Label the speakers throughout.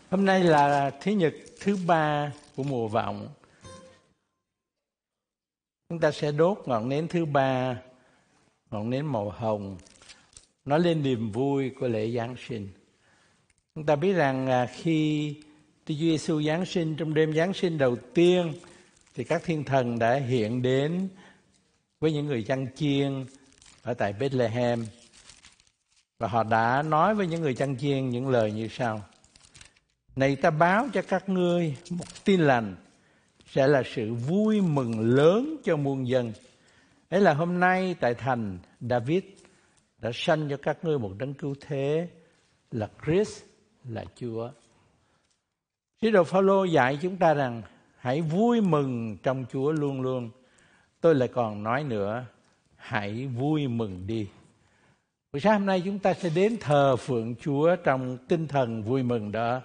Speaker 1: Hôm nay là Thứ Nhật thứ ba của mùa vọng. Chúng ta sẽ đốt ngọn nến thứ ba, ngọn nến màu hồng, nói lên niềm vui của lễ Giáng sinh. Chúng ta biết rằng khi Chúa Giêsu Giáng sinh, trong đêm Giáng sinh đầu tiên, thì các thiên thần đã hiện đến với những người chăn chiên ở tại Bethlehem. Và họ đã nói với những người chăn chiên những lời như sau: này, ta báo cho các ngươi một tin lành, sẽ là sự vui mừng lớn cho muôn dân. Ấy là hôm nay tại thành David đã sanh cho các ngươi một đấng cứu thế, là Christ, là Chúa. Sứ đồ Phao-lô dạy chúng ta rằng hãy vui mừng trong Chúa luôn luôn. Tôi lại còn nói nữa, hãy vui mừng đi. Buổi sáng hôm nay chúng ta sẽ đến thờ phượng Chúa trong tinh thần vui mừng đó.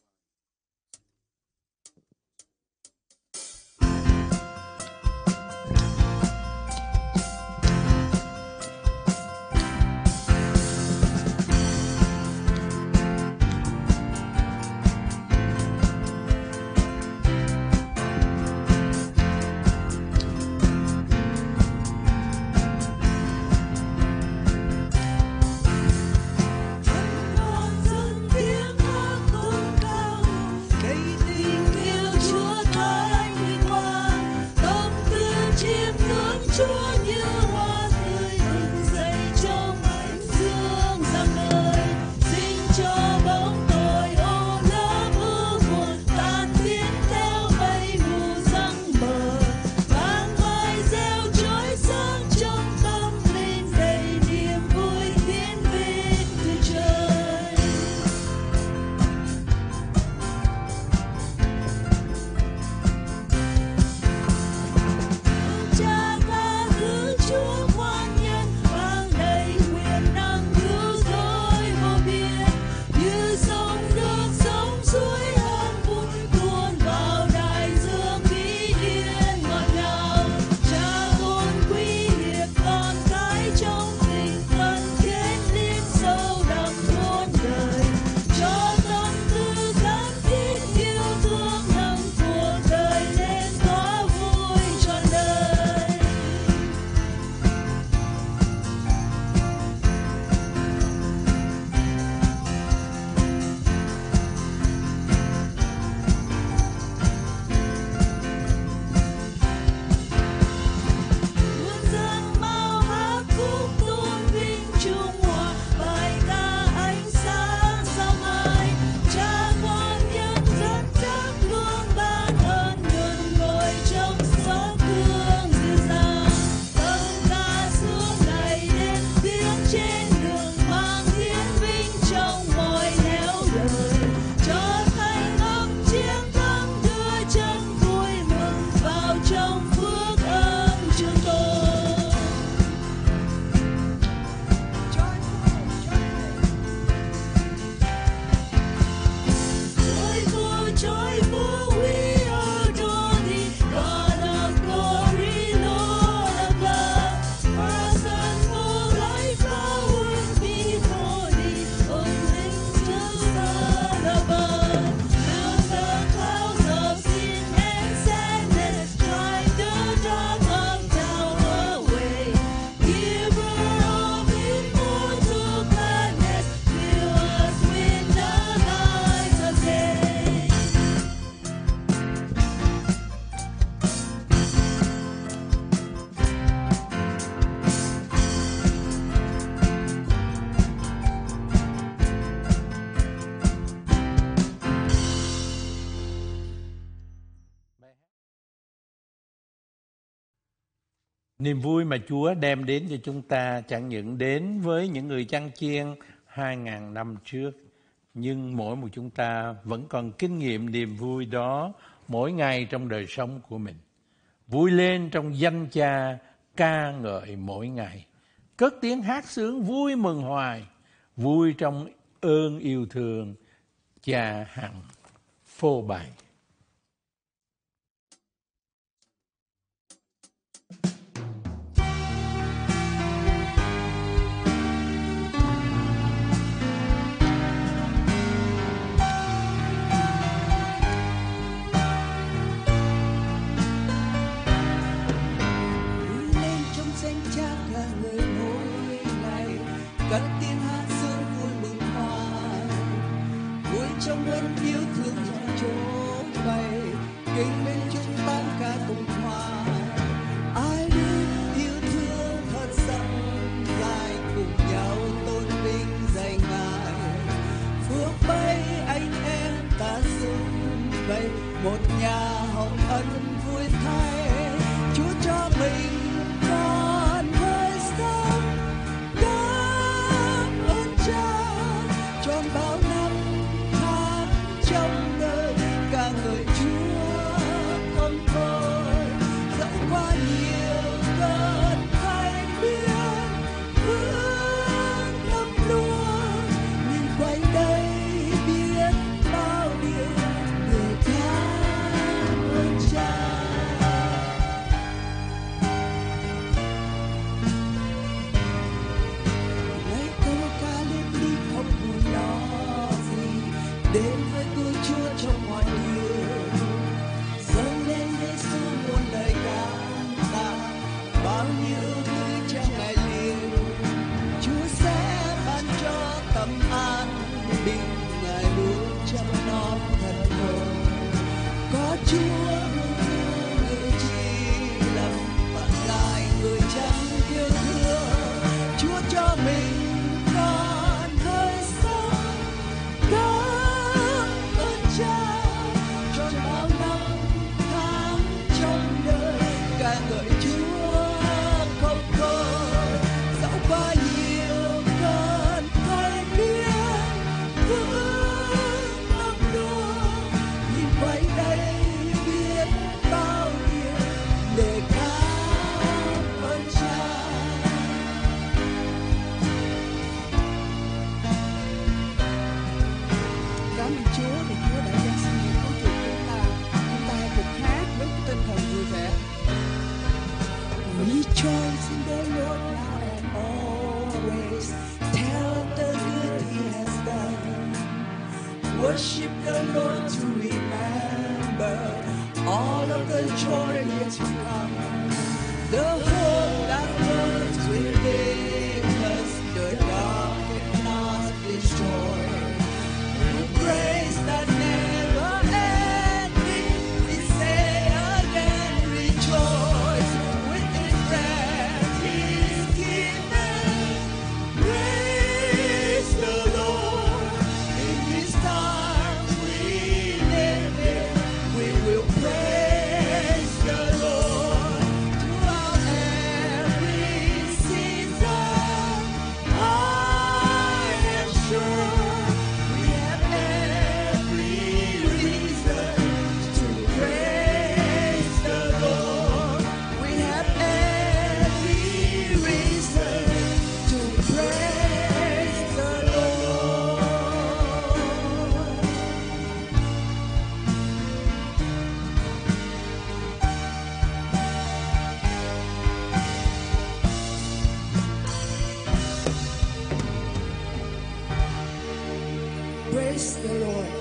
Speaker 1: Niềm vui mà Chúa đem đến cho chúng ta chẳng những đến với những người chăn chiên 2.000 năm trước, nhưng mỗi một chúng ta vẫn còn kinh nghiệm niềm vui đó mỗi ngày trong đời sống của mình. Vui lên trong danh Cha, ca ngợi mỗi ngày, cất tiếng hát sướng vui mừng hoài, vui trong ơn yêu thương Cha hằng phô bày.
Speaker 2: cất tiếng hát sướng vui mừng hoan, vui trong ơn yêu thương dõi chỗ bay, kinh bên chúng tan ca cùng hoa. Ai biết yêu thương thật rộng dài, cùng nhau tôn vinh dạy Ngài. Phước bay anh em ta xung vầy, một nhà hồng ân vui thay. Chúa cho mình con hơi sống, cảm ơn Cha tròn bao năm tháng trong đời, ca ngợi Chúa không thôi. Dẫu qua nhiều cơn thay biến bước lắm luôn, nhìn quanh đây biết bao điều người cảm ơn Cha. Lấy câu ca lên đi không buồn lo gì, đến với tôi Chúa trong mọi điều. Dâng lên Giêsu muôn lời cảm tạ, bao nhiêu thứ trong Ngài liền. Chúa sẽ ban cho tâm an bình, Ngài luôn chăm nom thật thờ. Có Chúa luôn thương người chi lầm, bạn lại người chẳng yêu thương. Chúa cho mình còn hơi sống, cảm ơn Cha tròn bao năm tháng trong đời, ca ngợi Chúa không thôi. Dẫu qua nhiều cơn thay biến vững lắm luôn, nhìn quanh đây biết bao điều để cảm ơn Cha. Cảm ơn Chúa vì Chúa đã giáng sinh người cứu chuộc chúng ta. Chúng ta hãy cùng hát với tinh thần vui vẻ. Rejoice in the Lord now and always. Tell the good He has done. Worship the Lord to remember all of the joy yet to come. The hope that burns within us, the dark cannot destroy. The grace that never ending, we say again, rejoice. With His breath He's given. Praise the Lord. In His arms we live in. We will praise the Lord throughout every season. I am sure we have every reason to praise the Lord. We have every reason to praise the Lord. Praise the Lord.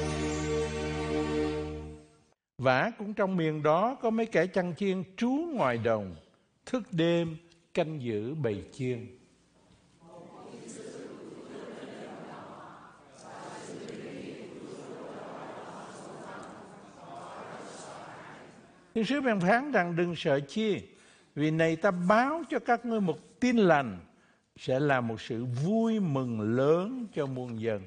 Speaker 1: Vả cũng trong miền đó có mấy kẻ chăn chiên trú ngoài đồng, thức đêm canh giữ bầy chiên. Thiên sứ bèn phán rằng đừng sợ chi, vì này ta báo cho các ngươi một tin lành, sẽ là một sự vui mừng lớn cho muôn dân.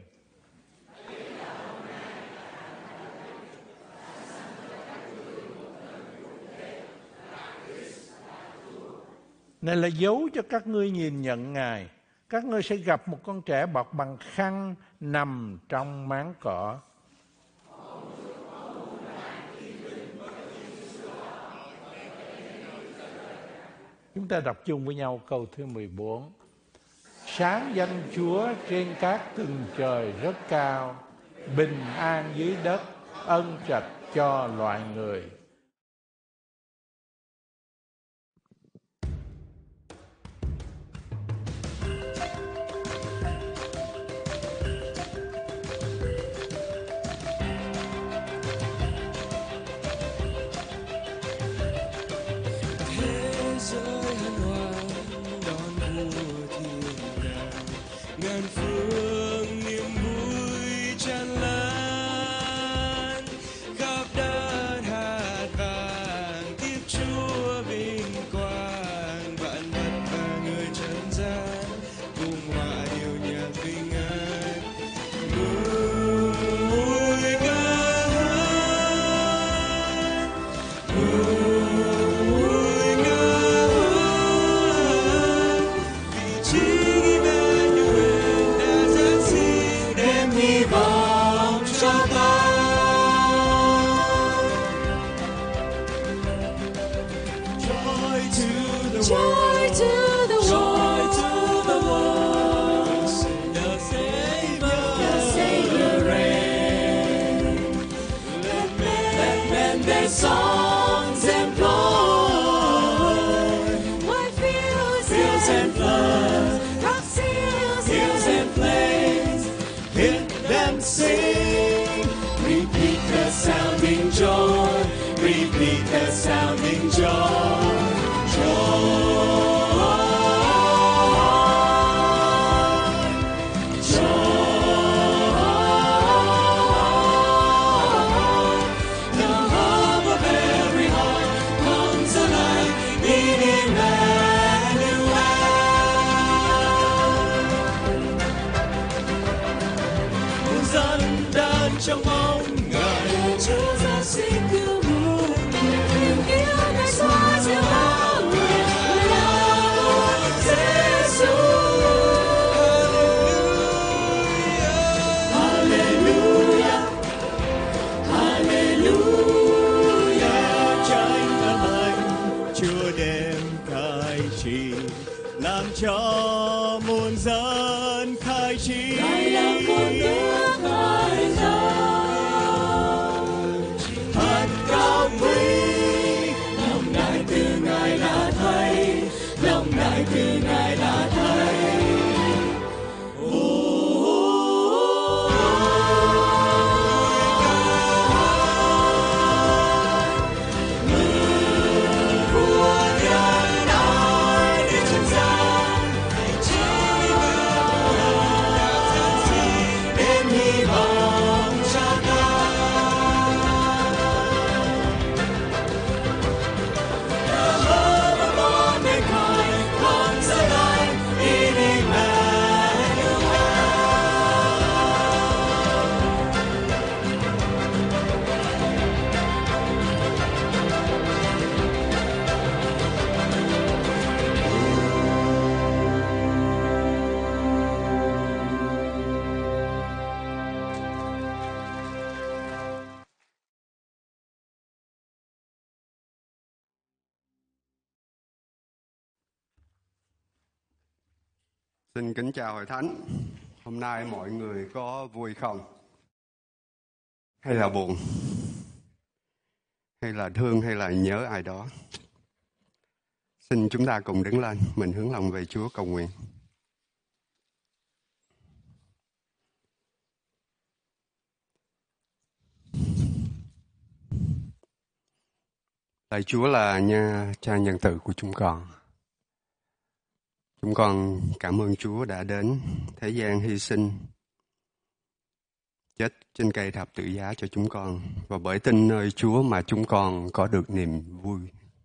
Speaker 1: Này là dấu cho các ngươi nhìn nhận Ngài. Các ngươi sẽ gặp một con trẻ bọc bằng khăn nằm trong máng cỏ. Chúng ta đọc chung với nhau câu thứ 14. Sáng danh Chúa trên các tầng trời rất cao, bình an dưới đất, ân trạch cho loài người.
Speaker 2: ngàn phương niềm vui tràn lan khắp đất hạt vàng tiếp Chúa vinh quang vạn vật và người trần gian cùng hòa điệu nhạc bình an vui ca hát vui ca hát vì chính Emmanuel đã giáng sinh đem hy vọng cho ta. Joy to the world, joy to the world, the Savior reigns. Let men their songs employ, white fields and floods, rocks, hills and plains, hear them sing. Repeat the sounding joy, repeat the sounding joy. Trong mong ngài Chúa giáng sinh cứu muôn người, tình yêu ngài xóa dịu bao người, người là Giêsu. Hallelujah, hallelujah. Tranh âm anh Chúa đem cai trị, làm cho muôn dân khai trí. Ngài là một nước ngài dân thật cao quý, lòng ngài từ ngài là thầy, lòng ngài từ ngài là thầy.
Speaker 3: Xin kính chào hội thánh. Hôm nay mọi người có vui không? Hay là buồn? Hay là thương hay là nhớ ai đó? Xin chúng ta cùng đứng lên, mình hướng lòng về Chúa cầu nguyện. Lạy Chúa là nha Cha nhân từ của chúng con. Chúng con cảm ơn Chúa đã đến thế gian hy sinh, chết trên cây thập tự giá cho chúng con. Và bởi tin nơi Chúa mà chúng con có được niềm vui.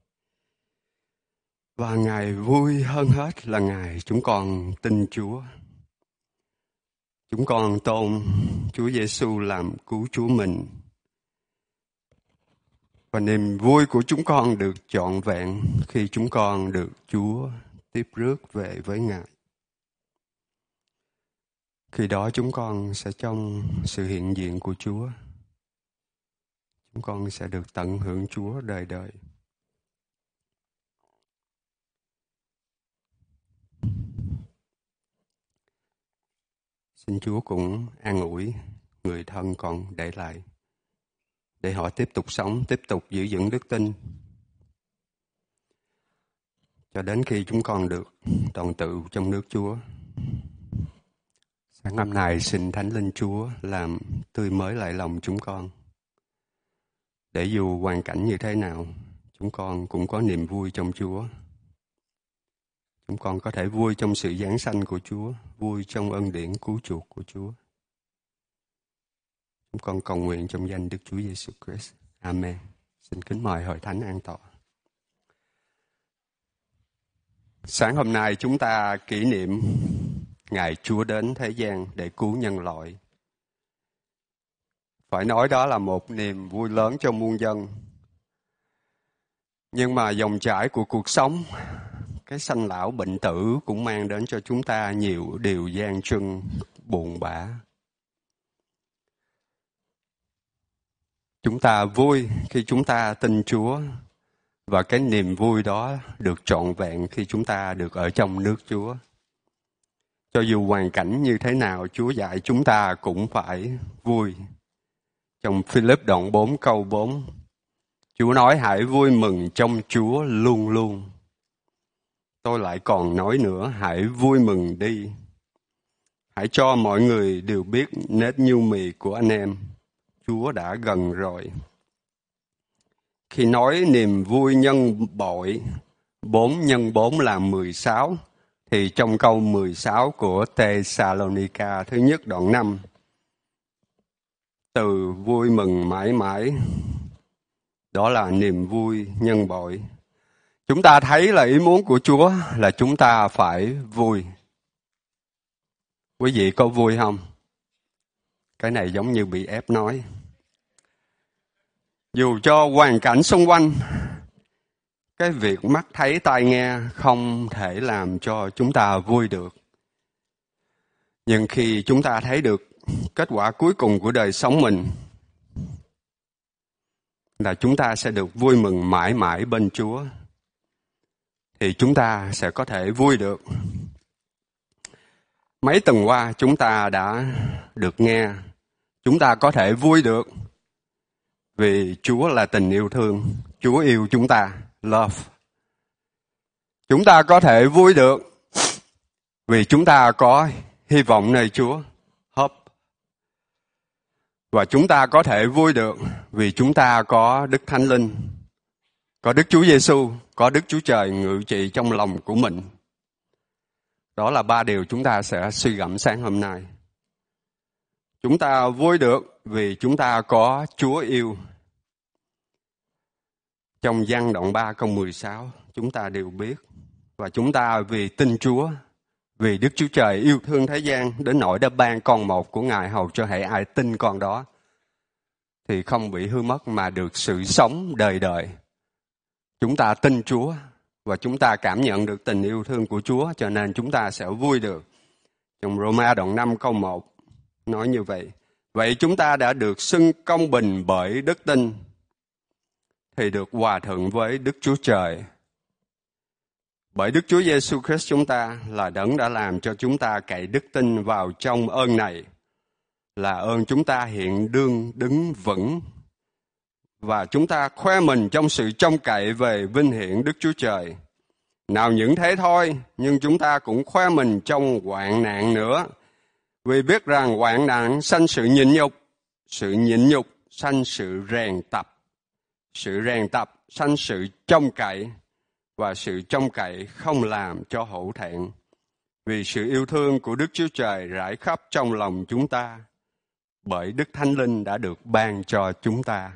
Speaker 3: Và Ngài vui hơn hết là Ngài chúng con tin Chúa. Chúng con tôn Chúa Giêsu làm cứu Chúa mình. Và niềm vui của chúng con được trọn vẹn khi chúng con được Chúa tiếp rước về với Ngài. Khi đó chúng con sẽ trong sự hiện diện của Chúa. Chúng con sẽ được tận hưởng Chúa đời đời. Xin Chúa cũng an ủi người thân còn để lại, để họ tiếp tục sống, tiếp tục giữ vững đức tin, cho đến khi chúng con được đoàn tụ trong nước Chúa. Sáng hôm nay xin Thánh Linh Chúa làm tươi mới lại lòng chúng con, để dù hoàn cảnh như thế nào, chúng con cũng có niềm vui trong Chúa. Chúng con có thể vui trong sự giáng sanh của Chúa, vui trong ân điển cứu chuộc của Chúa. Chúng con cầu nguyện trong danh Đức Chúa Giêsu Christ. Amen. Xin kính mời hội thánh an tọa. Sáng hôm nay chúng ta kỷ niệm ngày Chúa đến thế gian để cứu nhân loại. Phải nói đó là một niềm vui lớn cho muôn dân. Nhưng mà dòng chảy của cuộc sống, cái sanh lão bệnh tử cũng mang đến cho chúng ta nhiều điều gian truân, buồn bã. Chúng ta vui khi chúng ta tin Chúa, và cái niềm vui đó được trọn vẹn khi chúng ta được ở trong nước Chúa. Cho dù hoàn cảnh như thế nào, Chúa dạy chúng ta cũng phải vui. Trong Philip đoạn 4 câu 4, Chúa nói hãy vui mừng trong Chúa luôn luôn. Tôi lại còn nói nữa, hãy vui mừng đi. Hãy cho mọi người đều biết nết nhu mì của anh em. Chúa đã gần rồi. Khi nói niềm vui nhân bội, 4 nhân 4 là 16, thì trong câu 16 của Thessalonica thứ nhất đoạn 5, từ vui mừng mãi mãi, đó là niềm vui nhân bội. Chúng ta thấy là ý muốn của Chúa là chúng ta phải vui. Quý vị có vui không? Cái này giống như bị ép nói. Dù cho hoàn cảnh xung quanh, cái việc mắt thấy tai nghe không thể làm cho chúng ta vui được. Nhưng khi chúng ta thấy được kết quả cuối cùng của đời sống mình, là chúng ta sẽ được vui mừng mãi mãi bên Chúa, thì chúng ta sẽ có thể vui được. Mấy tuần qua chúng ta đã được nghe, chúng ta có thể vui được vì Chúa là tình yêu thương, Chúa yêu chúng ta, love. Chúng ta có thể vui được vì chúng ta có hy vọng nơi Chúa, hope. Và chúng ta có thể vui được vì chúng ta có Đức Thánh Linh, có Đức Chúa Giêsu, có Đức Chúa Trời ngự trị trong lòng của mình. Đó là 3 điều chúng ta sẽ suy gẫm sáng hôm nay. Chúng ta vui được vì chúng ta có Chúa yêu. Trong Giăng đoạn 3 câu 16, chúng ta đều biết. Và chúng ta vì tin Chúa, vì Đức Chúa Trời yêu thương thế gian đến nỗi đã ban con một của Ngài hầu cho hễ ai tin con đó thì không bị hư mất mà được sự sống đời đời. Chúng ta tin Chúa và chúng ta cảm nhận được tình yêu thương của Chúa, cho nên chúng ta sẽ vui được. Trong Roma đoạn 5 câu 1 nói như vậy. Vậy chúng ta đã được xưng công bình bởi đức tin, thì được hòa thuận với Đức Chúa Trời. Bởi Đức Chúa Giêsu Christ chúng ta là đấng đã làm cho chúng ta cậy đức tin vào trong ơn này, là ơn chúng ta hiện đương đứng vững. Và chúng ta khoe mình trong sự trông cậy về vinh hiển Đức Chúa Trời. Nào những thế thôi, nhưng chúng ta cũng khoe mình trong hoạn nạn nữa. Vì biết rằng hoạn nạn sanh sự nhịn nhục sanh sự rèn tập, sự rèn tập sanh sự trông cậy, và sự trông cậy không làm cho hổ thẹn. Vì sự yêu thương của Đức Chúa Trời rải khắp trong lòng chúng ta, bởi Đức Thánh Linh đã được ban cho chúng ta.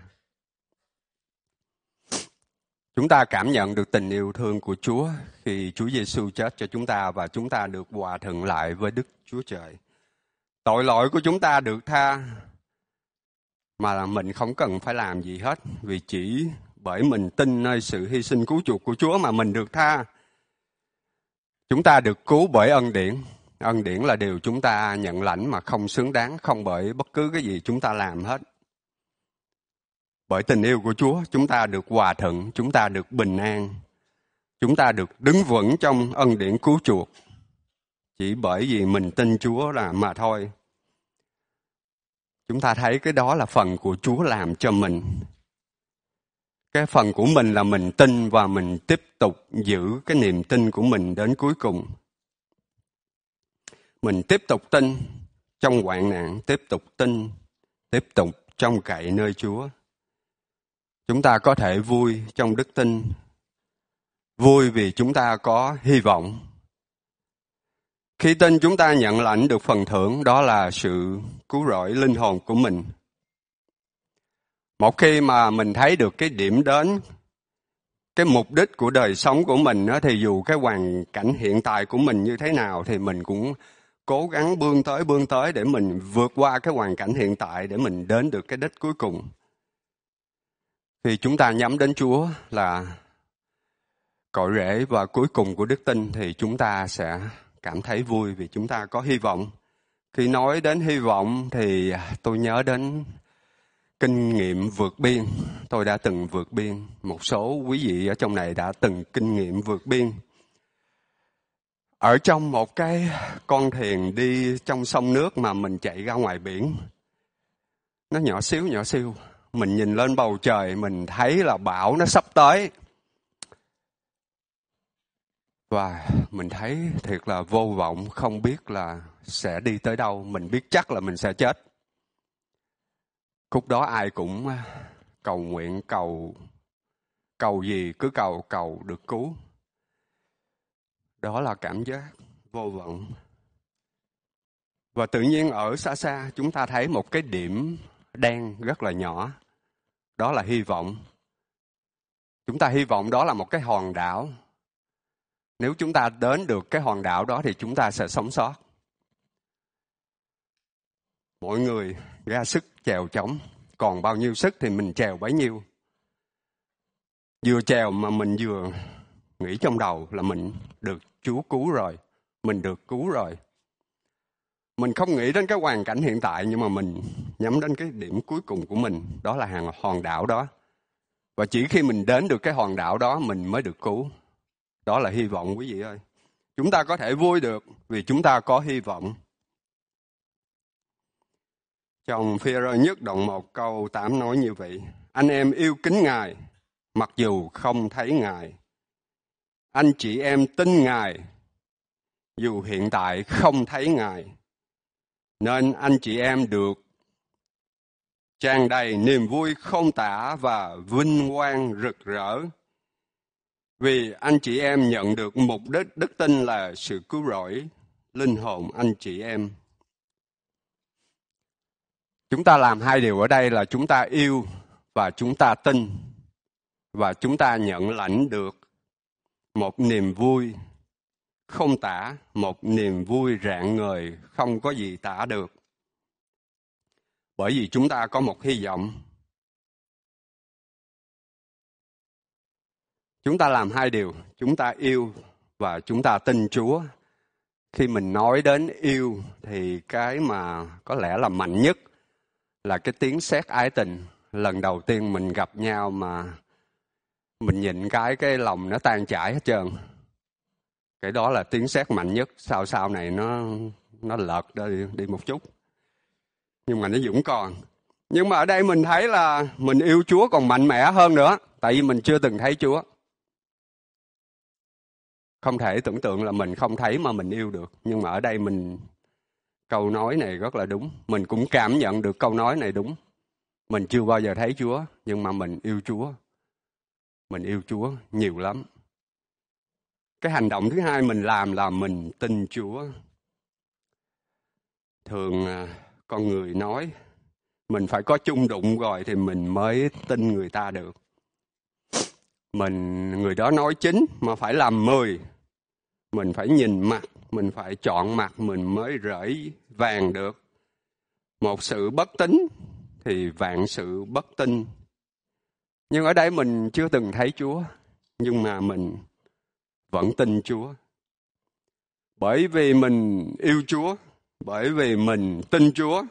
Speaker 3: Chúng ta cảm nhận được tình yêu thương của Chúa khi Chúa Giêsu chết cho chúng ta và chúng ta được hòa thuận lại với Đức Chúa Trời. Tội lỗi của chúng ta được tha, mà là mình không cần phải làm gì hết, vì chỉ bởi mình tin nơi sự hy sinh cứu chuộc của Chúa mà mình được tha. Chúng ta được cứu bởi ân điển. Ân điển là điều chúng ta nhận lãnh mà không xứng đáng, không bởi bất cứ cái gì chúng ta làm hết. Bởi tình yêu của Chúa, chúng ta được hòa thuận, chúng ta được bình an, chúng ta được đứng vững trong ân điển cứu chuộc. Chỉ bởi vì mình tin Chúa là mà thôi. Chúng ta thấy cái đó là phần của Chúa làm cho mình. Cái phần của mình là mình tin và mình tiếp tục giữ cái niềm tin của mình đến cuối cùng. Mình tiếp tục tin trong hoạn nạn, tiếp tục tin, tiếp tục trông cậy nơi Chúa. Chúng ta có thể vui trong đức tin, vui vì chúng ta có hy vọng, Khi tin chúng ta nhận lãnh được phần thưởng, đó là sự cứu rỗi linh hồn của mình. Một khi mà mình thấy được cái điểm đến, cái mục đích của đời sống của mình đó, thì dù cái hoàn cảnh hiện tại của mình như thế nào thì mình cũng cố gắng bươn tới để mình vượt qua cái hoàn cảnh hiện tại để mình đến được cái đích cuối cùng. Khi chúng ta nhắm đến Chúa là cội rễ và cuối cùng của đức tin thì chúng ta sẽ cảm thấy vui vì chúng ta có hy vọng. Khi nói đến hy vọng thì tôi nhớ đến kinh nghiệm vượt biên. Tôi đã từng vượt biên. Một số quý vị ở trong này đã từng kinh nghiệm vượt biên. Ở trong một cái con thuyền đi trong sông nước mà mình chạy ra ngoài biển. Nó nhỏ xíu. Mình nhìn lên bầu trời, mình thấy là bão nó sắp tới. Và mình thấy thiệt là vô vọng, không biết là sẽ đi tới đâu. Mình biết chắc là mình sẽ chết. Khúc đó ai cũng cầu nguyện, cầu gì cứ cầu được cứu. Đó là cảm giác vô vọng. Và tự nhiên ở xa xa chúng ta thấy một cái điểm đen rất là nhỏ. Đó là hy vọng. Chúng ta hy vọng đó là một cái hòn đảo. Nếu chúng ta đến được cái hòn đảo đó thì chúng ta sẽ sống sót. Mọi người ra sức chèo chống. Còn bao nhiêu sức thì mình chèo bấy nhiêu. Vừa chèo mà mình vừa nghĩ trong đầu là mình được Chúa cứu rồi. Mình được cứu rồi. Mình không nghĩ đến cái hoàn cảnh hiện tại nhưng mà mình nhắm đến cái điểm cuối cùng của mình. Đó là hòn đảo đó. Và chỉ khi mình đến được cái hòn đảo đó mình mới được cứu. Đó là hy vọng quý vị ơi. Chúng ta có thể vui được vì chúng ta có hy vọng. Trong Phi-e-rơ nhất đoạn 1 câu 8 nói như vậy. Anh em yêu kính Ngài, mặc dù không thấy Ngài. Anh chị em tin Ngài, dù hiện tại không thấy Ngài. Nên anh chị em được tràn đầy niềm vui không tả và vinh quang rực rỡ. Vì anh chị em nhận được mục đích đức tin là sự cứu rỗi linh hồn anh chị em. Chúng ta làm hai điều ở đây là chúng ta yêu và chúng ta tin. Và chúng ta nhận lãnh được một niềm vui không tả, một niềm vui rạng ngời không có gì tả được. Bởi vì chúng ta có một hy vọng. Chúng ta làm hai điều, chúng ta yêu và chúng ta tin Chúa. Khi mình nói đến yêu thì cái mà có lẽ là mạnh nhất là cái tiếng sét ái tình. Lần đầu tiên mình gặp nhau mà mình nhìn cái lòng nó tan chảy hết trơn. Cái đó là tiếng sét mạnh nhất. Sau này nó lợt đi một chút. Nhưng mà nó vẫn còn. Nhưng mà ở đây mình thấy là mình yêu Chúa còn mạnh mẽ hơn nữa. Tại vì mình chưa từng thấy Chúa. Không thể tưởng tượng là mình không thấy mà mình yêu được. Nhưng mà ở đây câu nói này rất là đúng. Mình cũng cảm nhận được câu nói này đúng. Mình chưa bao giờ thấy Chúa, nhưng mà mình yêu Chúa. Mình yêu Chúa nhiều lắm. Cái hành động thứ hai mình làm là mình tin Chúa. Thường con người nói mình phải có chung đụng rồi thì mình mới tin người ta được. Người đó nói 9 mà phải làm 10. Mình phải nhìn mặt, mình phải chọn mặt mình mới rỡi vàng được. Một sự bất tín thì vạn sự bất tin. Nhưng ở đây mình chưa từng thấy Chúa, nhưng mà mình vẫn tin Chúa. Bởi vì mình yêu Chúa, bởi vì mình tin Chúa.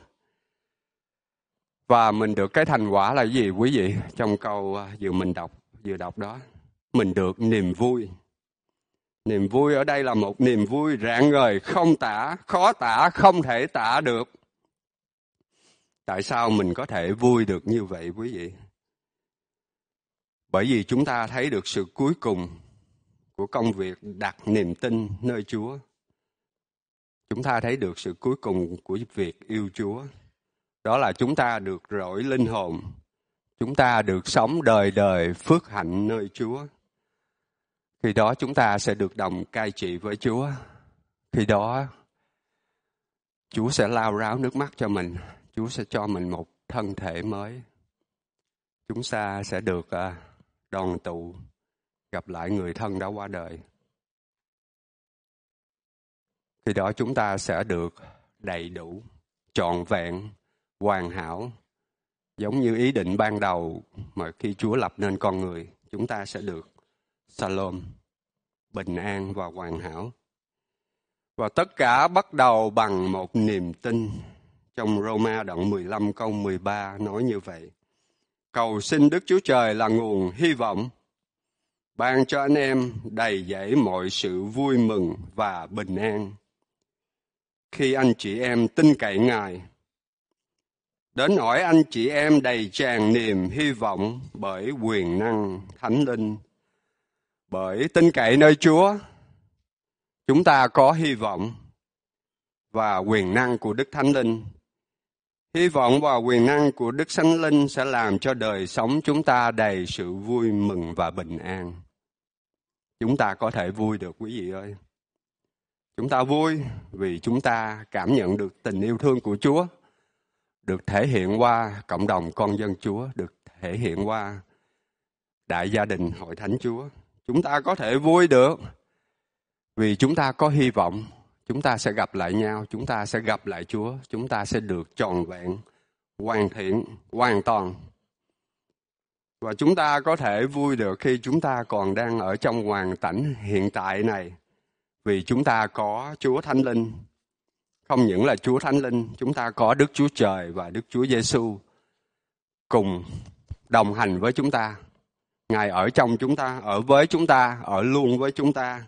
Speaker 3: Và mình được cái thành quả là gì quý vị? Trong câu vừa đọc đó, mình được niềm vui. Niềm vui ở đây là một niềm vui rạng ngời, không tả, khó tả, không thể tả được. Tại sao mình có thể vui được như vậy quý vị? Bởi vì chúng ta thấy được sự cuối cùng của công việc đặt niềm tin nơi Chúa. Chúng ta thấy được sự cuối cùng của việc yêu Chúa. Đó là chúng ta được rỗi linh hồn. Chúng ta được sống đời đời phước hạnh nơi Chúa. Khi đó chúng ta sẽ được đồng cai trị với Chúa. Khi đó Chúa sẽ lau ráo nước mắt cho mình. Chúa sẽ cho mình một thân thể mới. Chúng ta sẽ được đoàn tụ, gặp lại người thân đã qua đời. Khi đó chúng ta sẽ được đầy đủ, trọn vẹn, hoàn hảo. Giống như ý định ban đầu mà khi Chúa lập nên con người, chúng ta sẽ được Shalom, bình an và hoàn hảo. Và tất cả bắt đầu bằng một niềm tin. Trong Roma đoạn 15 câu 13 nói như vậy. Cầu xin Đức Chúa Trời là nguồn hy vọng, ban cho anh em đầy dẫy mọi sự vui mừng và bình an khi anh chị em tin cậy Ngài. Đến nỗi anh chị em đầy tràn niềm hy vọng bởi quyền năng Thánh Linh. Bởi tin cậy nơi Chúa, chúng ta có hy vọng và quyền năng của Đức Thánh Linh. Hy vọng và quyền năng của Đức Thánh Linh sẽ làm cho đời sống chúng ta đầy sự vui mừng và bình an. Chúng ta có thể vui được quý vị ơi. Chúng ta vui vì chúng ta cảm nhận được tình yêu thương của Chúa, được thể hiện qua cộng đồng con dân Chúa, được thể hiện qua đại gia đình hội thánh Chúa. Chúng ta có thể vui được vì chúng ta có hy vọng. Chúng ta sẽ gặp lại nhau, chúng ta sẽ gặp lại Chúa, chúng ta sẽ được trọn vẹn, hoàn thiện, hoàn toàn. Và chúng ta có thể vui được khi chúng ta còn đang ở trong hoàn cảnh hiện tại này, vì chúng ta có Chúa Thánh Linh. Không những là Chúa Thánh Linh, chúng ta có Đức Chúa Trời và Đức Chúa Giêsu cùng đồng hành với chúng ta. Ngài ở trong chúng ta, ở với chúng ta, ở luôn với chúng ta.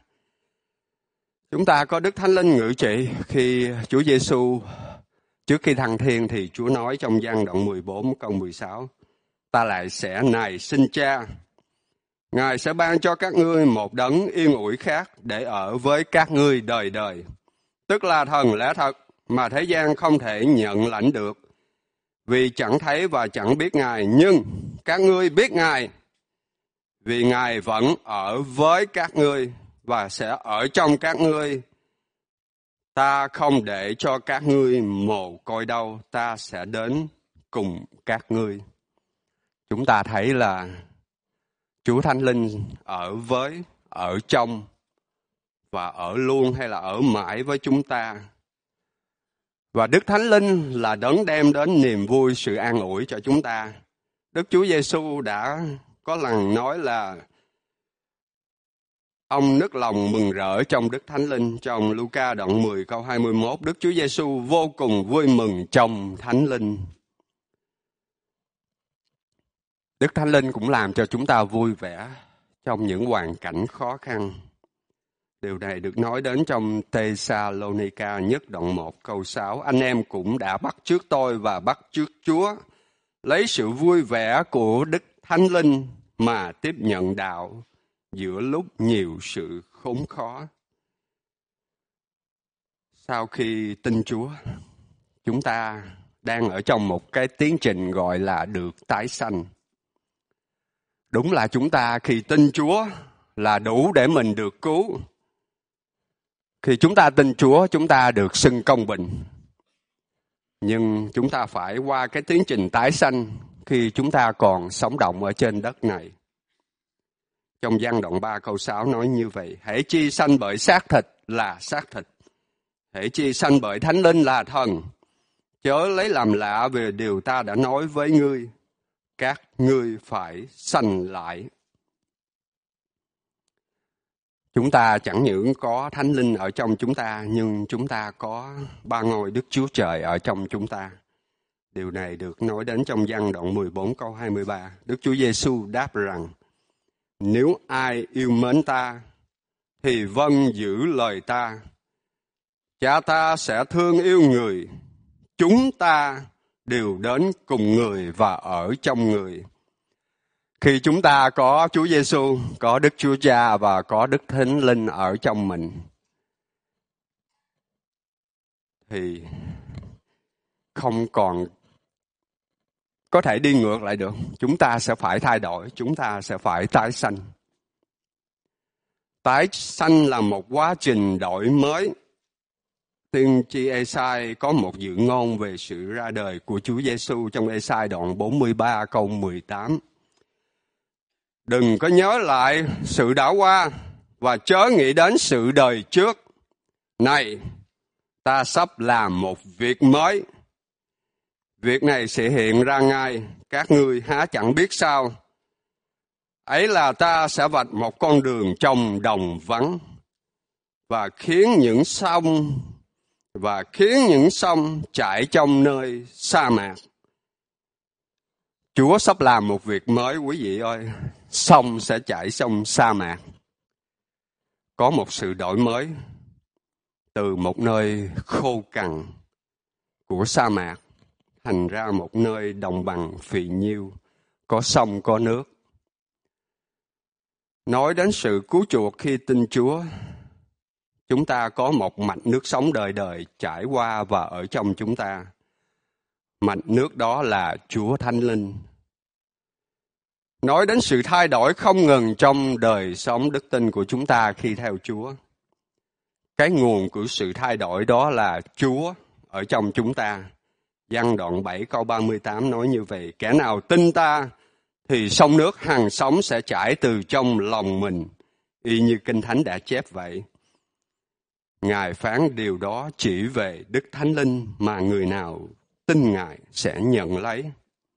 Speaker 3: Chúng ta có Đức Thánh Linh ngự trị. Khi Chúa Giêsu trước khi thăng thiên thì Chúa nói trong Giăng đoạn 14 câu 16, ta lại sẽ nài xin Cha, Ngài sẽ ban cho các ngươi một đấng yên ủi khác để ở với các ngươi đời đời. Tức là thần lẽ thật mà thế gian không thể nhận lãnh được, vì chẳng thấy và chẳng biết Ngài, nhưng các ngươi biết Ngài, vì Ngài vẫn ở với các ngươi và sẽ ở trong các ngươi. Ta không để cho các ngươi mồ côi đâu, ta sẽ đến cùng các ngươi. Chúng ta thấy là Chúa Thánh Linh ở với, ở trong và ở luôn hay là ở mãi với chúng ta. Và Đức Thánh Linh là đấng đem đến niềm vui, sự an ủi cho chúng ta. Đức Chúa Giêsu đã có lần nói là ông nức lòng mừng rỡ trong Đức Thánh Linh. Trong Luca đoạn 10 câu 21, Đức Chúa Giêsu vô cùng vui mừng trong Thánh Linh. Đức Thánh Linh cũng làm cho chúng ta vui vẻ trong những hoàn cảnh khó khăn. Điều này được nói đến trong Thê-sa-lô-ni-ca nhất đoạn 1 câu 6. Anh em cũng đã bắt chước tôi và bắt chước Chúa, lấy sự vui vẻ của Đức Thánh Linh mà tiếp nhận đạo giữa lúc nhiều sự khốn khó. Sau khi tin Chúa, chúng ta đang ở trong một cái tiến trình gọi là được tái sanh. Đúng là chúng ta khi tin Chúa là đủ để mình được cứu. Khi chúng ta tin Chúa, chúng ta được xưng công bình. Nhưng chúng ta phải qua cái tiến trình tái sanh khi chúng ta còn sống động ở trên đất này. Trong Giăng đoạn 3 câu 6 nói như vậy. Hễ chi sanh bởi xác thịt là xác thịt, hễ chi sanh bởi Thánh Linh là thần. Chớ lấy làm lạ về điều ta đã nói với ngươi, các ngươi phải sanh lại. Chúng ta chẳng những có Thánh Linh ở trong chúng ta, nhưng chúng ta có ba ngôi Đức Chúa Trời ở trong chúng ta. Điều này được nói đến trong Giăng đoạn 14 câu 23. Đức Chúa Giêsu đáp rằng, nếu ai yêu mến ta, thì vâng giữ lời ta. Cha ta sẽ thương yêu người. Chúng ta đều đến cùng người và ở trong người. Khi chúng ta có Chúa Giêsu, có Đức Chúa Cha và có Đức Thánh Linh ở trong mình, thì không còn có thể đi ngược lại được. Chúng ta sẽ phải thay đổi, chúng ta sẽ phải tái sanh. Tái sanh là một quá trình đổi mới. Tiên tri Ê-sai có một dự ngôn về sự ra đời của Chúa Giêsu trong Ê-sai đoạn 43 câu 18. Đừng có nhớ lại sự đã qua và chớ nghĩ đến sự đời trước. Này, ta sắp làm một việc mới. Việc này sẽ hiện ra ngay, các ngươi há chẳng biết sao. Ấy là ta sẽ vạch một con đường trong đồng vắng và khiến những sông chảy trong nơi sa mạc. Chúa sắp làm một việc mới, quý vị ơi. Sông sẽ chảy trong sa mạc. Có một sự đổi mới từ một nơi khô cằn của sa mạc thành ra một nơi đồng bằng phì nhiêu, có sông có nước. Nói đến sự cứu chuộc khi tin Chúa, chúng ta có một mạch nước sống đời đời chảy qua và ở trong chúng ta. Mạch nước đó là Chúa Thánh Linh. Nói đến sự thay đổi không ngừng trong đời sống đức tin của chúng ta khi theo Chúa. Cái nguồn của sự thay đổi đó là Chúa ở trong chúng ta. Giăng đoạn 7 câu 38 nói như vậy: kẻ nào tin ta thì sông nước hằng sống sẽ chảy từ trong lòng mình, y như Kinh Thánh đã chép vậy. Ngài phán điều đó chỉ về Đức Thánh Linh mà người nào tin Ngài sẽ nhận lấy.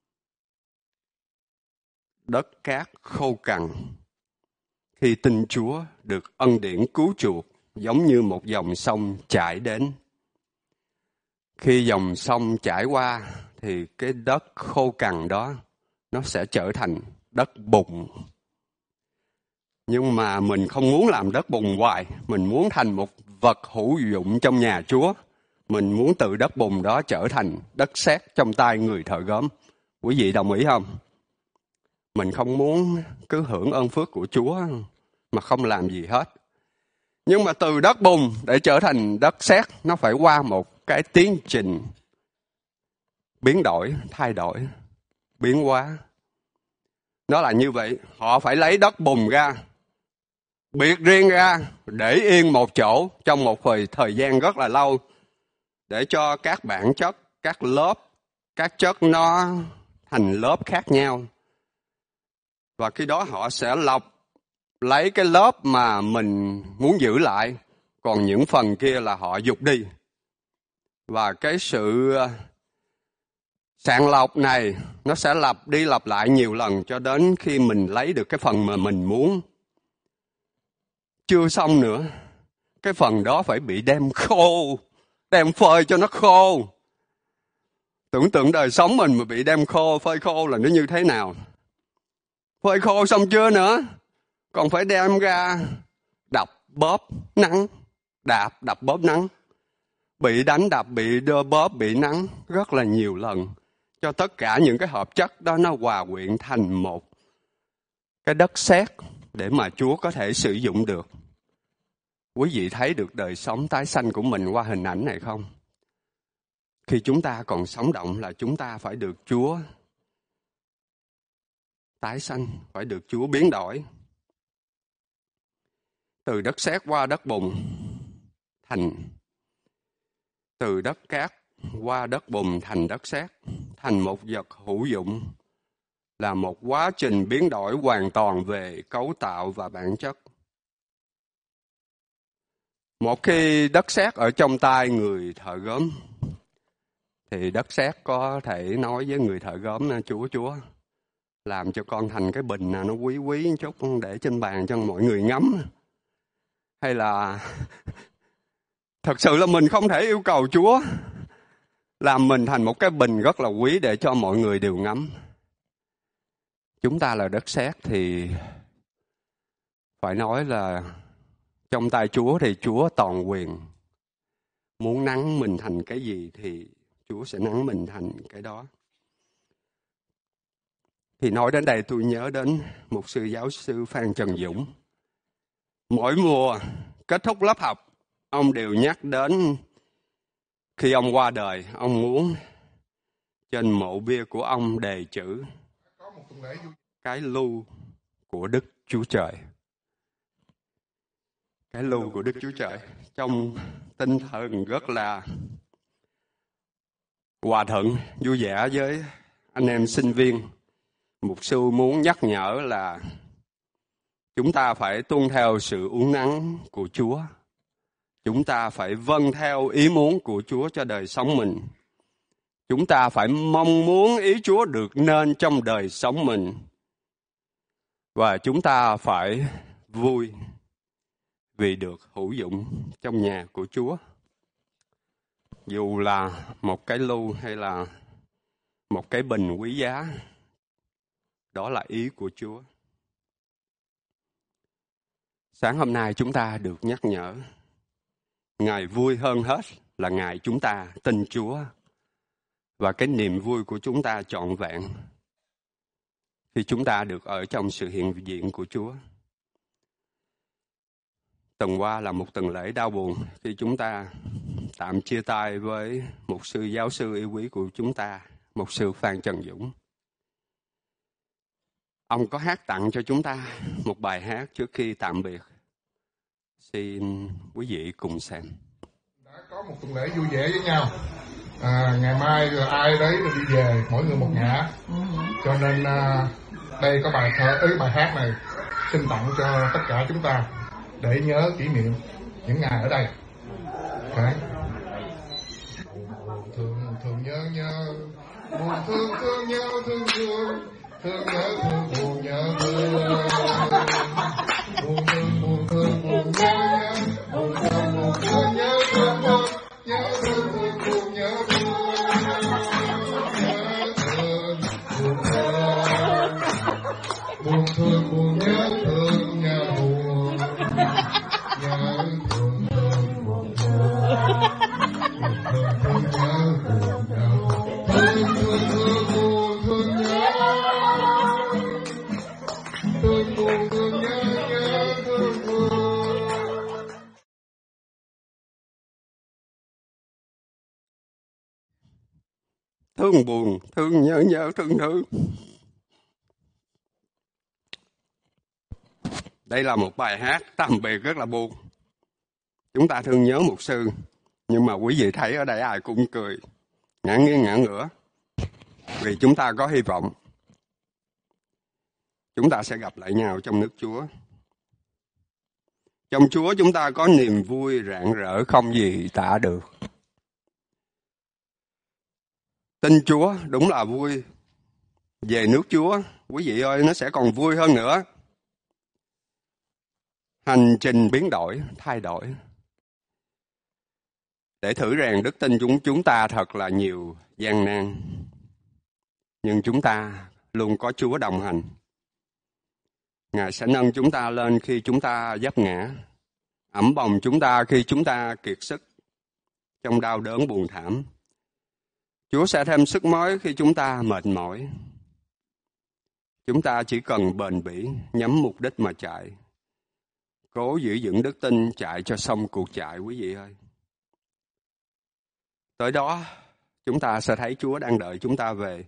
Speaker 3: Đất cát khô cằn khi tin Chúa được ân điển cứu chuộc giống như một dòng sông chảy đến. Khi dòng sông chảy qua thì cái đất khô cằn đó nó sẽ trở thành đất bùn. Nhưng mà mình không muốn làm đất bùn hoài, mình muốn thành một vật hữu dụng trong nhà Chúa. Mình muốn từ đất bùn đó trở thành đất sét trong tay người thợ gốm. Quý vị đồng ý không? Mình không muốn cứ hưởng ơn phước của Chúa mà không làm gì hết. Nhưng mà từ đất bùn để trở thành đất sét, nó phải qua một cái tiến trình biến đổi, thay đổi, biến hóa. Nó là như vậy, họ phải lấy đất bùn ra, biệt riêng ra, để yên một chỗ trong một thời gian rất là lâu, để cho các bản chất, các lớp, các chất nó thành lớp khác nhau. Và khi đó họ sẽ lọc lấy cái lớp mà mình muốn giữ lại, còn những phần kia là họ dục đi. Và cái sự sàng lọc này nó sẽ lặp đi lặp lại nhiều lần cho đến khi mình lấy được cái phần mà mình muốn. Chưa xong nữa, cái phần đó phải bị đem khô, đem phơi cho nó khô. Tưởng tượng đời sống mình mà bị đem khô, phơi khô là nó như thế nào? Phơi khô xong chưa nữa, còn phải đem ra đập bóp nắng, đập bóp nắng. Bị đánh đập, bị đơ bóp, bị nắng rất là nhiều lần, cho tất cả những cái hợp chất đó nó hòa quyện thành một cái đất sét để mà Chúa có thể sử dụng được. Quý vị thấy được đời sống tái sanh của mình qua hình ảnh này không? Khi chúng ta còn sống động là chúng ta phải được Chúa tái sanh, phải được Chúa biến đổi. Từ đất sét qua đất bùn, từ đất cát qua đất bùn thành đất sét, thành một vật hữu dụng, là một quá trình biến đổi hoàn toàn về cấu tạo và bản chất. Một khi đất sét ở trong tay người thợ gốm, thì đất sét có thể nói với người thợ gốm: Chúa, làm cho con thành cái bình nào nó quý một chút để trên bàn cho mọi người ngắm. Hay là thật sự là mình không thể yêu cầu Chúa làm mình thành một cái bình rất là quý để cho mọi người đều ngắm. Chúng ta là đất sét thì phải nói là trong tay Chúa thì Chúa toàn quyền. Muốn nắng mình thành cái gì thì Chúa sẽ nắng mình thành cái đó. Thì nói đến đây tôi nhớ đến mục sư giáo sư Phan Trần Dũng. Mỗi mùa kết thúc lớp học, ông đều nhắc đến khi ông qua đời, ông muốn trên mộ bia của ông đề chữ cái lưu của Đức Chúa Trời. cái lưu của Đức Chúa Trời trong tinh thần rất là hòa thuận, vui vẻ với anh em sinh viên. Mục sư muốn nhắc nhở là chúng ta phải tuân theo sự uốn nắn của Chúa. Chúng ta phải vâng theo ý muốn của Chúa cho đời sống mình. Chúng ta phải mong muốn ý Chúa được nên trong đời sống mình. Và chúng ta phải vui vì được hữu dụng trong nhà của Chúa. Dù là một cái lu hay là một cái bình quý giá, đó là ý của Chúa. Sáng hôm nay chúng ta được nhắc nhở, ngày vui hơn hết là ngày chúng ta tin Chúa. Và cái niềm vui của chúng ta trọn vẹn khi chúng ta được ở trong sự hiện diện của Chúa. Tuần qua là một tuần lễ đau buồn khi chúng ta tạm chia tay với mục sư giáo sư yêu quý của chúng ta, mục sư Phan Trần Dũng. Ông có hát tặng cho chúng ta một bài hát trước khi tạm biệt. Xin quý vị cùng xem.
Speaker 4: Đã có một tuần lễ vui vẻ với nhau. Ngày mai rồi ai đấy rồi đi về, mỗi người một ngã. Cho nên đây có bài hát này xin tặng cho tất cả chúng ta để nhớ kỷ niệm những ngày ở đây. Đấy. Thương nhớ buồn thương nhớ thương nhớ buồn nhớ buồn thương buồn nhớ buồn nhớ thương buồn nhớ buồn thương buồn nhớ thương nhớ buồn nhớ thương buồn
Speaker 3: Thương buồn, thương nhớ thương. Đây là một bài hát tạm biệt rất là buồn. Chúng ta thương nhớ mục sư, nhưng mà quý vị thấy ở đây ai cũng cười, ngã nghiêng ngã ngửa. Vì chúng ta có hy vọng. Chúng ta sẽ gặp lại nhau trong nước Chúa. Trong Chúa chúng ta có niềm vui rạng rỡ không gì tả được. Tin Chúa đúng là vui. Về nước Chúa, quý vị ơi, nó sẽ còn vui hơn nữa. Hành trình biến đổi, thay đổi. Để thử rèn đức tin chúng ta thật là nhiều gian nan. Nhưng chúng ta luôn có Chúa đồng hành. Ngài sẽ nâng chúng ta lên khi chúng ta vấp ngã, ẵm bồng chúng ta khi chúng ta kiệt sức, trong đau đớn buồn thảm. Chúa sẽ thêm sức mới khi chúng ta mệt mỏi. Chúng ta chỉ cần bền bỉ, nhắm mục đích mà chạy. Cố giữ vững đức tin, chạy cho xong cuộc chạy, quý vị ơi. Tới đó, chúng ta sẽ thấy Chúa đang đợi chúng ta về.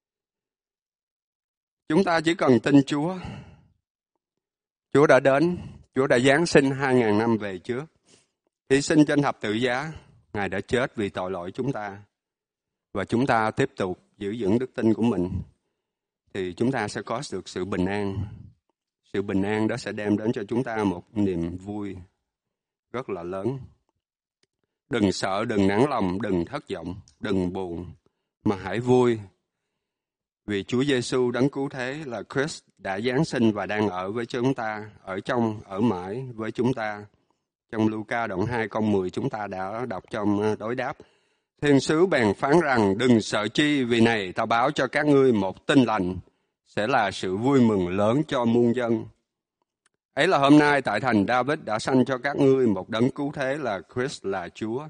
Speaker 3: Chúng ta chỉ cần tin Chúa. Chúa đã đến, Chúa đã giáng sinh 2.000 năm về trước. Hy sinh trên thập tự giá, Ngài đã chết vì tội lỗi chúng ta. Và chúng ta tiếp tục giữ vững đức tin của mình, thì chúng ta sẽ có được sự bình an. Sự bình an đó sẽ đem đến cho chúng ta một niềm vui rất là lớn. Đừng sợ, đừng nản lòng, đừng thất vọng, đừng buồn, mà hãy vui. Vì Chúa Giêsu đấng cứu thế là Christ đã giáng sinh và đang ở với chúng ta, ở mãi với chúng ta. Trong Luca đoạn 2 câu 10 chúng ta đã đọc trong đối đáp. Thiên sứ bèn phán rằng đừng sợ chi, vì này ta báo cho các ngươi một tin lành, sẽ là sự vui mừng lớn cho muôn dân. Ấy là hôm nay tại thành David đã sanh cho các ngươi một đấng cứu thế là Christ là Chúa.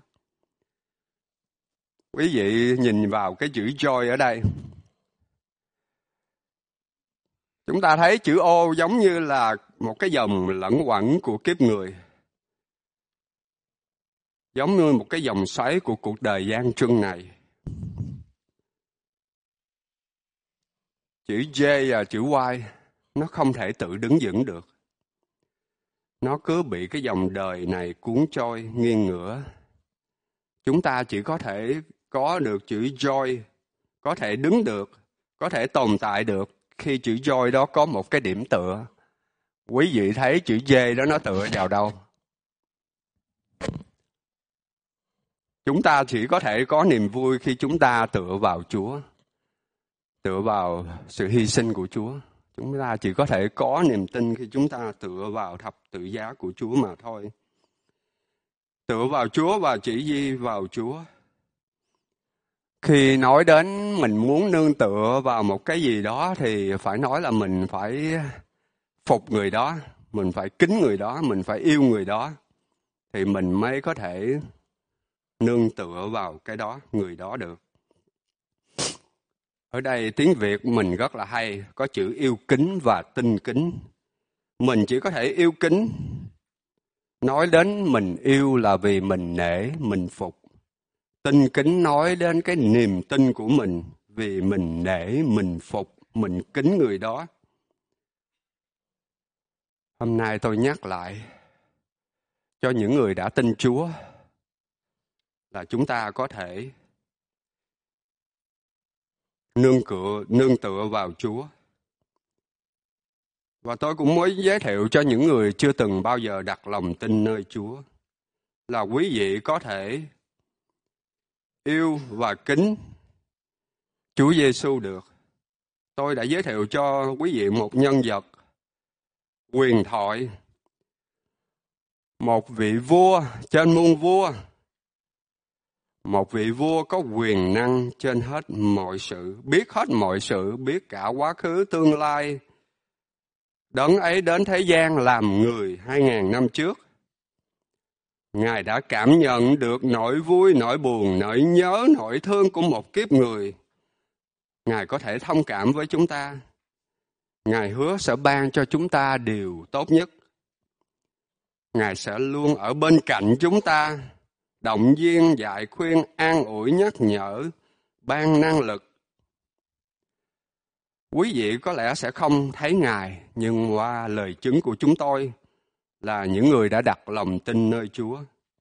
Speaker 3: Quý vị nhìn vào cái chữ joy ở đây. Chúng ta thấy chữ O giống như là một cái dòng lẫn quẩn của kiếp người. Giống như một cái dòng xoáy của cuộc đời gian truân này. Chữ J và chữ Y nó không thể tự đứng vững được. nó cứ bị cái dòng đời này cuốn trôi nghiêng ngửa. Chúng ta chỉ có thể có được chữ joy, có thể đứng được, có thể tồn tại được khi chữ joy đó có một cái điểm tựa. Quý vị thấy chữ J đó nó tựa vào đâu? Chúng ta chỉ có thể có niềm vui khi chúng ta tựa vào Chúa, tựa vào sự hy sinh của Chúa. Chúng ta chỉ có thể có niềm tin khi chúng ta tựa vào thập tự giá của Chúa mà thôi. Tựa vào Chúa và chỉ di vào Chúa. Khi nói đến mình muốn nương tựa vào một cái gì đó thì phải nói là mình phải phục người đó, mình phải kính người đó, mình phải yêu người đó, thì mình mới có thể nương tựa vào cái đó, người đó được. Ở đây tiếng Việt mình rất là hay, có chữ yêu kính và tinh kính. Mình chỉ có thể yêu kính. Nói đến mình yêu là vì mình nể, mình phục. Tinh kính nói đến cái niềm tin của mình, vì mình nể, mình phục, mình kính người đó. Hôm nay tôi nhắc lại cho những người đã tin Chúa là chúng ta có thể nương tựa vào Chúa. Và tôi cũng muốn giới thiệu cho những người chưa từng bao giờ đặt lòng tin nơi Chúa là quý vị có thể yêu và kính Chúa Giêsu được. Tôi đã giới thiệu cho quý vị một nhân vật huyền thoại, một vị vua trên muôn vua, một vị vua có quyền năng trên hết mọi sự, biết hết mọi sự, biết cả quá khứ tương lai. Đấng ấy đến thế gian làm người 2000 năm trước. Ngài đã cảm nhận được nỗi vui, nỗi buồn, nỗi nhớ, nỗi thương của một kiếp người. Ngài có thể thông cảm với chúng ta. Ngài hứa sẽ ban cho chúng ta điều tốt nhất. Ngài sẽ luôn ở bên cạnh chúng ta, động viên, dạy khuyên, an ủi, nhắc nhở, ban năng lực. Quý vị có lẽ sẽ không thấy Ngài, nhưng qua lời chứng của chúng tôi là những người đã đặt lòng tin nơi Chúa.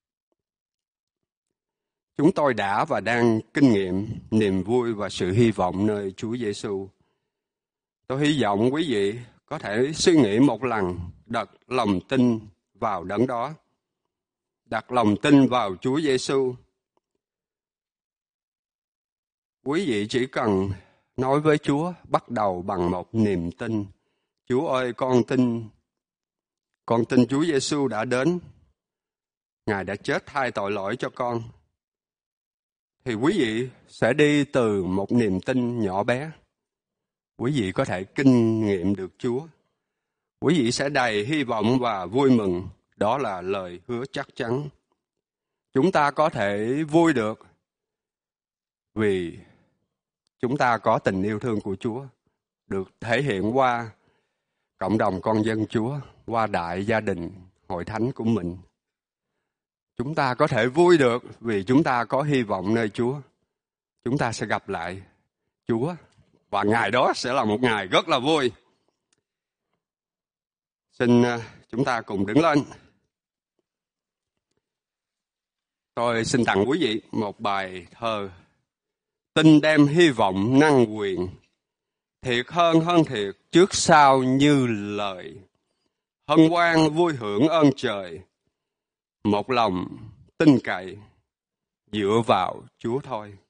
Speaker 3: Chúng tôi đã và đang kinh nghiệm niềm vui và sự hy vọng nơi Chúa Giêsu. Tôi hy vọng quý vị có thể suy nghĩ một lần, đặt lòng tin vào đấng đó. Đặt lòng tin vào Chúa Giêsu. Quý vị chỉ cần nói với Chúa, bắt đầu bằng một niềm tin. Chúa ơi, con tin Chúa Giêsu đã đến. Ngài đã chết thay tội lỗi cho con. Thì quý vị sẽ đi từ một niềm tin nhỏ bé. Quý vị có thể kinh nghiệm được Chúa. Quý vị sẽ đầy hy vọng và vui mừng. Đó là lời hứa chắc chắn. Chúng ta có thể vui được vì chúng ta có tình yêu thương của Chúa, được thể hiện qua cộng đồng con dân Chúa, qua đại gia đình hội thánh của mình. Chúng ta có thể vui được vì chúng ta có hy vọng nơi Chúa. Chúng ta sẽ gặp lại Chúa và ngày đó sẽ là một ngày rất là vui. Xin chúng ta cùng đứng lên. Tôi xin tặng quý vị một bài thơ. Tin đem hy vọng năng quyền, thiệt hơn thiệt trước sau như lời. Hân hoan vui hưởng ơn trời, một lòng tin cậy dựa vào Chúa thôi.